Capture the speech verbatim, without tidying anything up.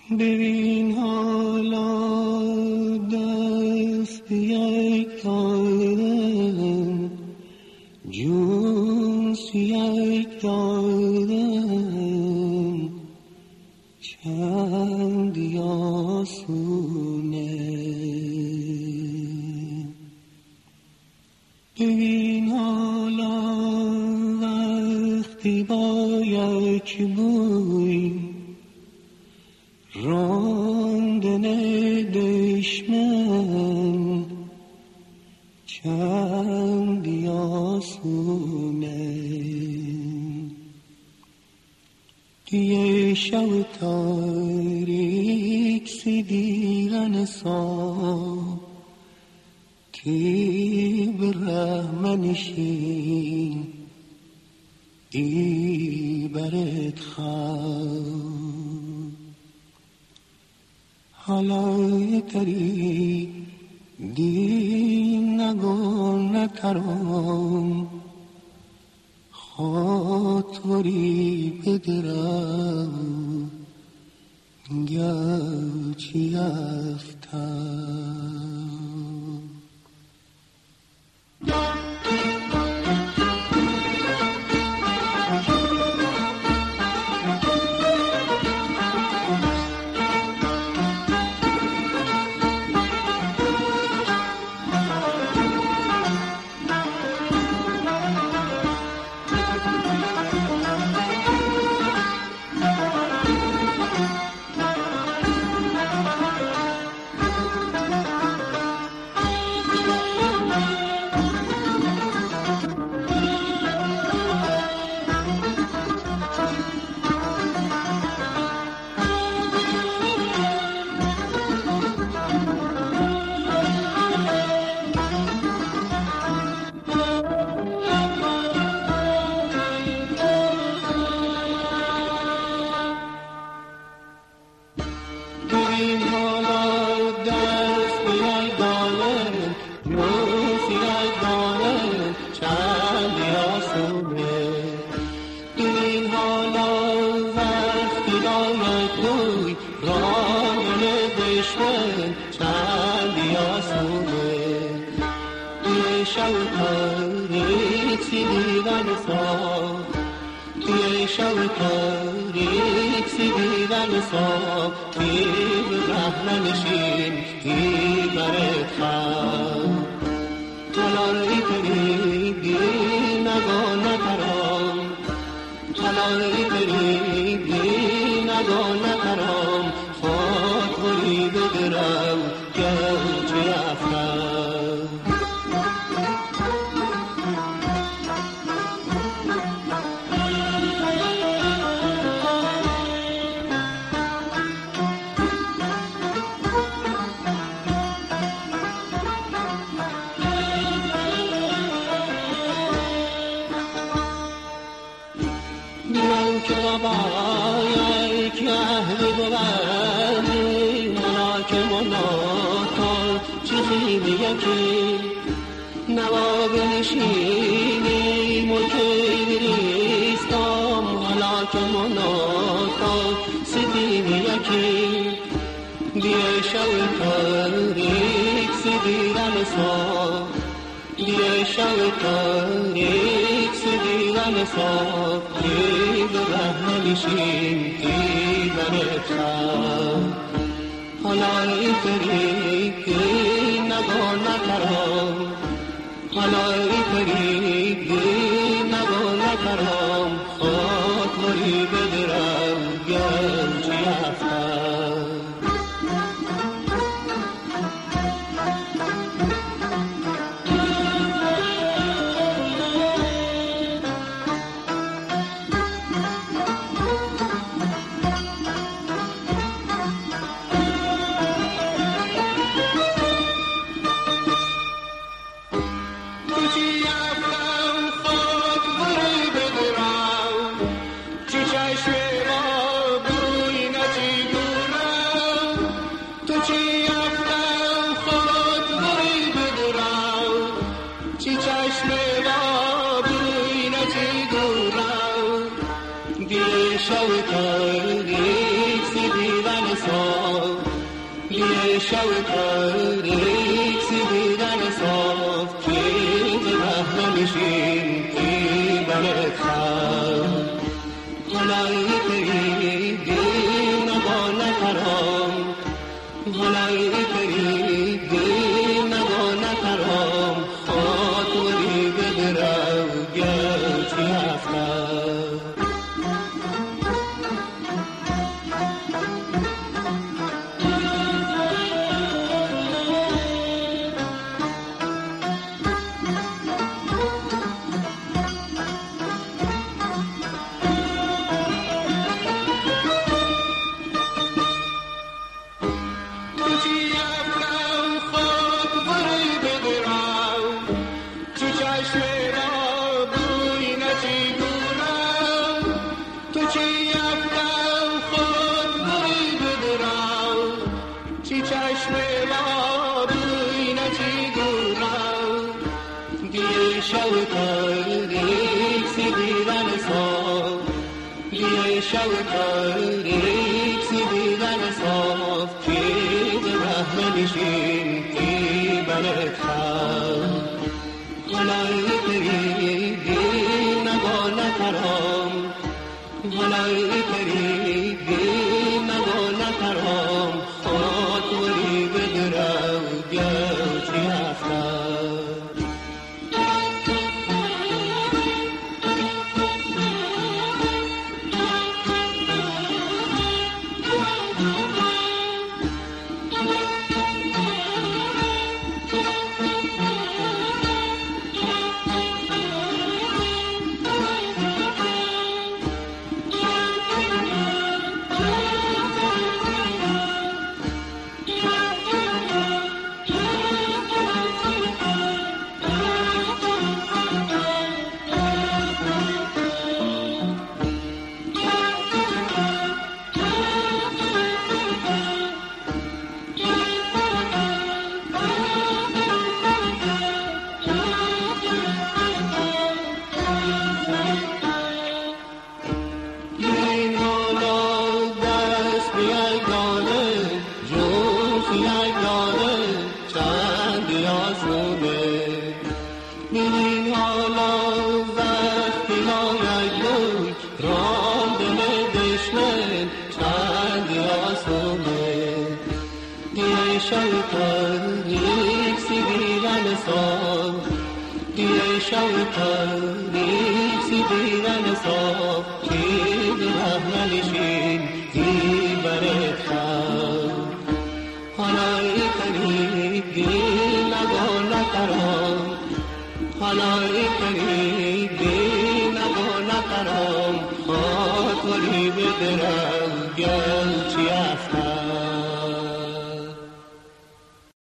ببین حالا دست یک دارم، جون یک دارم، چندی آسونه. ببین حالا وقتی با یک بوی راندن دشمن چندی آسونه. یه شب تاریک سیدیرن سا کی برحمنشین ای برد خواه. حالا تری دی نگون نترم، خاطری بدرم گرچه افتم. شو تاریک سیدیدن صاف یه شب تاریک سیدیدن صاف که به رحمه میشین که بلد خواهد حالای پری دین و بالا کرام حالای پری دین و بالا کرام خاطوری بدرو گلچی افتاد شب تاریک سیدیدن صاف که به رحمه میشین که بلد خواهد حالای پری دین و بالا کرام حالای پری دین و بالا کرام خاطوری بدرو گلچی افتاد تاریک سیدیدن صاف یه شب تاریک سیدیدن صاف که به رحمه میشین که بلد خواهد حالای پری دین و بالا کرام حالای پری دین و بالا کرام خاطری بدرو گلچی افتاد